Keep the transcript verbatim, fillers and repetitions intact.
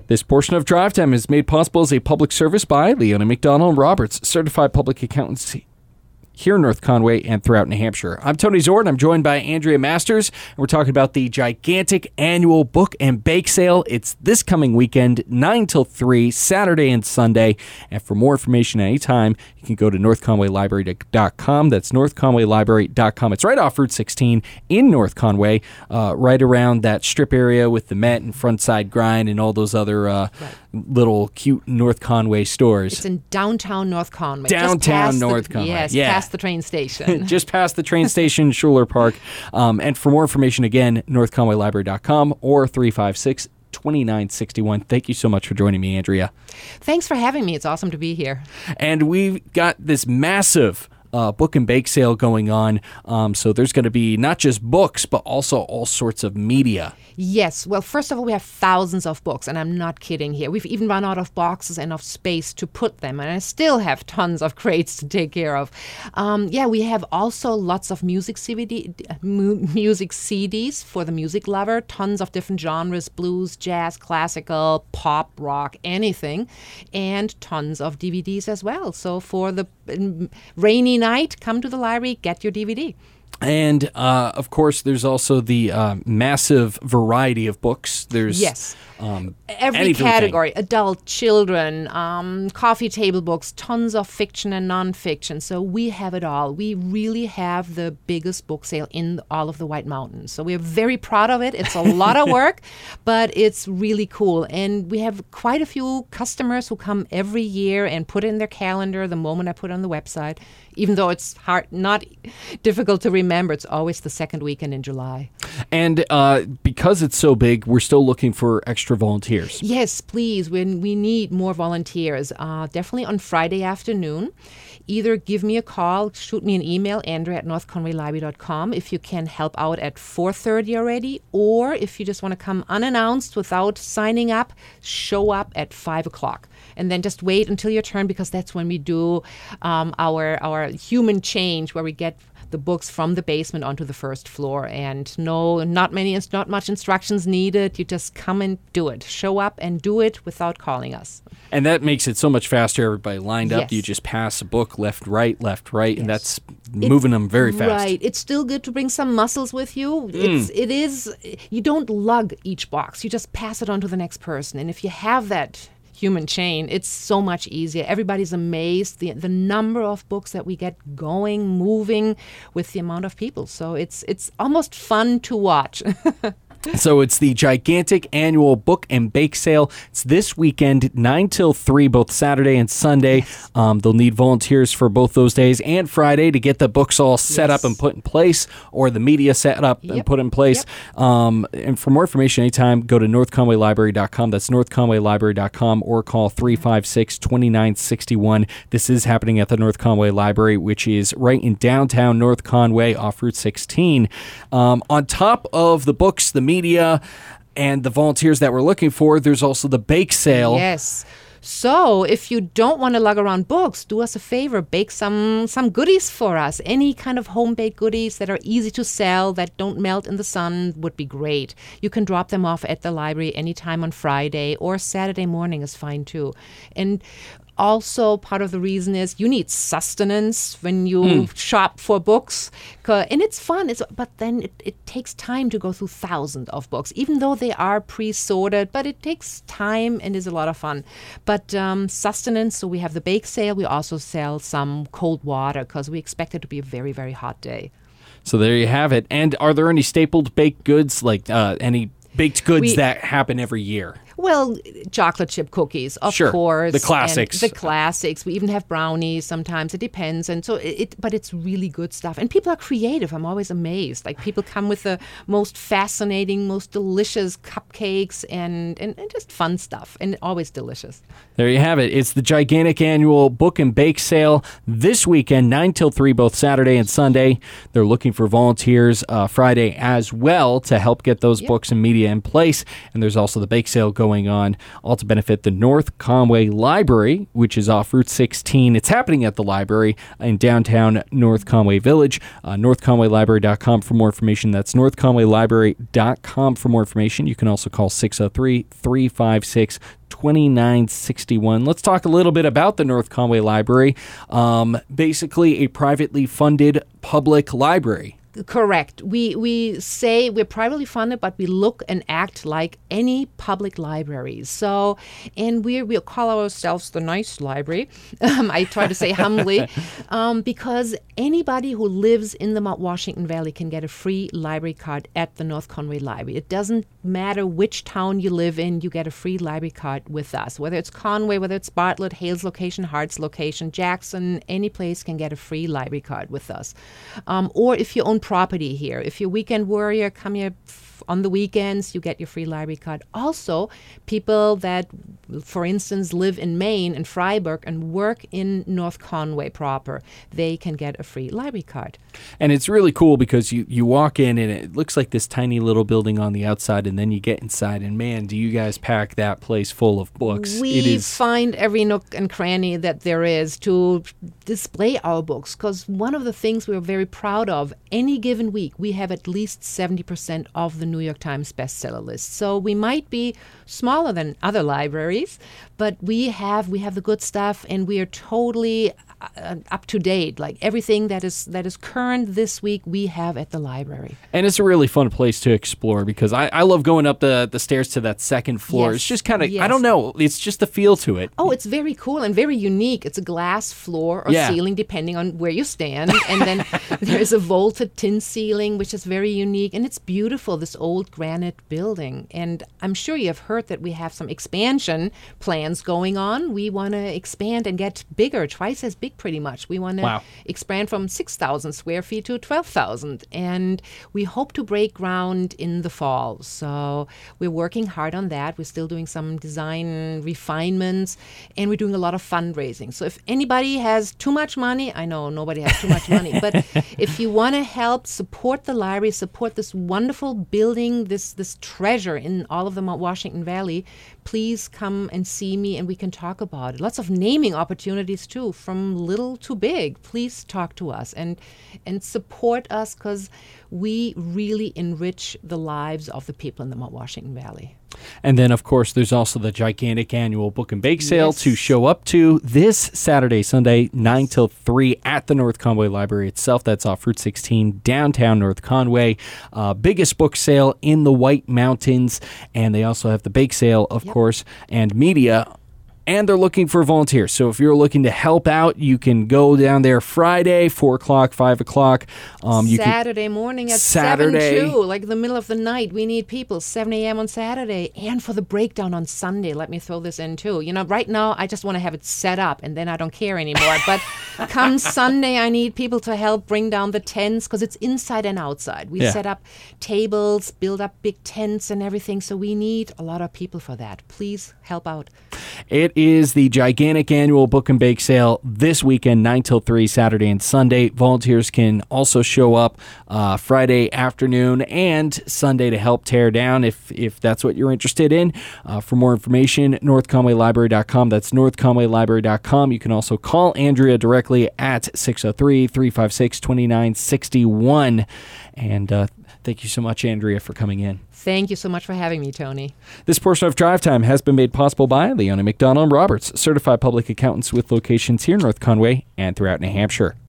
This portion of Drive Time is made possible as a public service by Leona McDonald Roberts, certified public accountants here in North Conway and throughout New Hampshire. I'm Tony Zord. I'm joined by Andrea Masters, and we're talking about the gigantic annual book and bake sale. It's this coming weekend, nine till three, Saturday and Sunday. And for more information anytime, you can go to north conway library dot com. That's north conway library dot com. It's right off Route sixteen in North Conway, uh, right around that strip area with the Met and Frontside Grind and all those other uh, right. little cute North Conway stores. It's in downtown North Conway. Downtown North the, Conway. Yes, yeah. past the train station. Just past the train station, Schuler Park. Um, and for more information, again, north conway library dot com or three five six, two nine six one. Thank you so much for joining me, Andrea. Thanks for having me. It's awesome to be here. And we've got this massive Uh, book and bake sale going on. Um, so there's going to be not just books, but also all sorts of media. Yes. Well, first of all, we have thousands of books, and I'm not kidding here. We've even run out of boxes and of space to put them, and I still have tons of crates to take care of. Um, yeah, we have also lots of music C D, mu- music C Ds for the music lover, tons of different genres, blues, jazz, classical, pop, rock, anything, and tons of D V Ds as well. So for the um, rainy night, come to the library, get your D V D. And, uh, of course, there's also the uh, massive variety of books. There's yes. um, every category, adult, children, um, coffee table books, tons of fiction and nonfiction. So we have it all. We really have the biggest book sale in all of the White Mountains. So we're very proud of it. It's a lot of work, but it's really cool. And we have quite a few customers who come every year and put it in their calendar the moment I put it on the website. Even though it's hard, not difficult to remember, it's always the second weekend in July. And uh, because it's so big, we're still looking for extra volunteers. Yes, please. We, we need more volunteers. Uh, definitely on Friday afternoon. Either give me a call, shoot me an email, Andrea at north conway library dot com, if you can help out at four thirty already, or if you just want to come unannounced without signing up, show up at five o'clock. And then just wait until your turn, because that's when we do um, our our human change, where we get the books from the basement onto the first floor. And no, not many, not much instructions needed. You just come and do it. Show up and do it without calling us. And that makes it so much faster. Everybody lined up. Yes. You just pass a book left, right, left, right, yes. and that's moving it's, them very fast. Right. It's still good to bring some muscles with you. Mm. It's, it is, you don't lug each box. You just pass it on to the next person. And if you have that human chain, it's so much easier. Everybody's amazed the the number of books that we get going, moving with the amount of people. So it's it's almost fun to watch. So it's the gigantic annual book and bake sale. It's this weekend, nine till three, both Saturday and Sunday. Yes. Um, they'll need volunteers for both those days and Friday to get the books all set yes. up and put in place, or the media set up yep. and put in place. Yep. Um, and for more information anytime, go to north conway library dot com. That's north conway library dot com, or call three five six, two nine six one. This is happening at the North Conway Library, which is right in downtown North Conway off Route sixteen. Um, on top of the books, the media, and the volunteers that we're looking for, there's also the bake sale. Yes. So if you don't want to lug around books, do us a favor, bake some some goodies for us. Any kind of home-baked goodies that are easy to sell, that don't melt in the sun, would be great. You can drop them off at the library anytime on Friday, or Saturday morning is fine too. And also, part of the reason is you need sustenance when you mm. shop for books. And it's fun, it's, but then it, it takes time to go through thousands of books, even though they are pre-sorted, but it takes time and is a lot of fun. But um, sustenance, so we have the bake sale. We also sell some cold water, because we expect it to be a very, very hot day. So there you have it. And are there any stapled baked goods, like uh, any baked goods we, that happen every year? Well, chocolate chip cookies, of sure. course. The classics. The classics. We even have brownies sometimes. It depends. And so it, it, but it's really good stuff. And people are creative. I'm always amazed. Like, people come with the most fascinating, most delicious cupcakes and, and, and just fun stuff. And always delicious. There you have it. It's the gigantic annual book and bake sale this weekend, nine till three, both Saturday and Sunday. They're looking for volunteers uh, Friday as well to help get those yep. books and media in place. And there's also the bake sale going on, all to benefit the North Conway Library, which is off Route sixteen. It's happening at the library in downtown North Conway Village. Uh, north conway library dot com for more information. That's north conway library dot com for more information. You can also call six oh three, three five six, twenty-nine sixty-one. Let's talk a little bit about the North Conway Library. Um, basically, a privately funded public library. Correct. We we say we're privately funded, but we look and act like any public library. So, and we we call ourselves the nice library. Um, I try to say humbly, um, because anybody who lives in the Mount Washington Valley can get a free library card at the North Conway Library. It doesn't matter which town you live in, you get a free library card with us. Whether it's Conway, whether it's Bartlett, Hales location, Hart's location, Jackson, any place can get a free library card with us. Um, or if you own property here. If you're a weekend warrior, come here f- on the weekends, you get your free library card. Also, people that, for instance, live in Maine and Freiburg and work in North Conway proper, they can get a free library card. And it's really cool because you, you walk in and it looks like this tiny little building on the outside, and then you get inside and man, do you guys pack that place full of books. We it is... find every nook and cranny that there is to display our books, because one of the things we're very proud of, any given week, we have at least seventy percent of the New York Times bestseller list. So we might be smaller than other libraries, but we have we have the good stuff, and we are totally uh, up to date. Like everything that is that is current this week, we have at the library. And it's a really fun place to explore because I, I love going up the, the stairs to that second floor. Yes. It's just kind of, Yes. I don't know, it's just the feel to it. Oh, it's very cool and very unique. It's a glass floor or Yeah. ceiling, depending on where you stand. And then there's a vaulted tin ceiling, which is very unique. And it's beautiful, this old granite building. And I'm sure you have heard that we have some expansion plans going on. We want to expand and get bigger, twice as big pretty much. We want to Wow. expand from six thousand square feet to twelve thousand. And we hope to break ground in the fall. So we're working hard on that. We're still doing some design refinements, and we're doing a lot of fundraising. So if anybody has too much money, I know nobody has too much money, but if you want to help support the library, support this wonderful building, this this treasure in all of the Mount Washington Valley, please come and see me and we can talk about it. Lots of naming opportunities too, from little to big. Please talk to us and and support us, because we really enrich the lives of the people in the Mount Washington Valley. And then, of course, there's also the gigantic annual book and bake sale Yes. to show up to this Saturday, Sunday, nine till three at the North Conway Library itself. That's off Route sixteen, downtown North Conway. Uh, biggest book sale in the White Mountains. And they also have the bake sale, of Yep. course, and media. And they're looking for volunteers. So if you're looking to help out, you can go down there Friday, four o'clock, five o'clock. Um, you can, Saturday morning at Saturday. seven too, like the middle of the night. We need people, seven a.m. on Saturday. And for the breakdown on Sunday, let me throw this in too. You know, right now, I just want to have it set up, and then I don't care anymore. But come Sunday, I need people to help bring down the tents, because it's inside and outside. We Yeah. set up tables, build up big tents and everything. So we need a lot of people for that. Please help out. It is the gigantic annual book and bake sale this weekend, nine till three, Saturday and Sunday. Volunteers can also show up uh, Friday afternoon and Sunday to help tear down if if that's what you're interested in. Uh, for more information, north conway library dot com. That's north conway library dot com. You can also call Andrea directly at six oh three, three five six, two nine six one. And uh, thank you so much, Andrea, for coming in. Thank you so much for having me, Tony. This portion of Drive Time has been made possible by Leona McDonald Roberts, certified public accountants with locations here in North Conway and throughout New Hampshire.